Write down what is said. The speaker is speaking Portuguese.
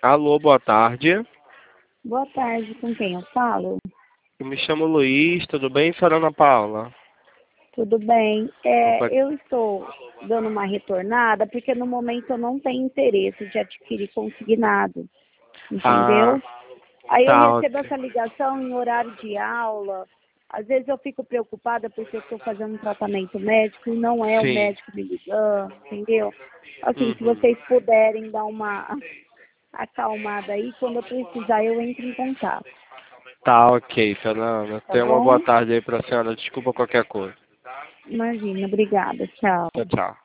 Alô, boa tarde. Boa tarde, com quem eu falo? Eu me chamo Luiz, tudo bem, senhora Ana Paula? Tudo bem. Opa, Eu estou dando uma retornada porque no momento eu não tenho interesse de adquirir consignado, ah, entendeu? Aí eu tá, recebo ok. essa ligação em horário de aula. Às vezes eu fico preocupada porque eu estou fazendo um tratamento médico e não é o Sim. médico me ligando, entendeu? Assim, se Uhum. vocês puderem dar uma acalmada aí, quando eu precisar eu entro em contato, Tá, ok, Fernanda. tá Tenha uma boa bom? tarde aí pra senhora. Desculpa qualquer coisa. Imagina, obrigada, tchau. Tchau, tchau.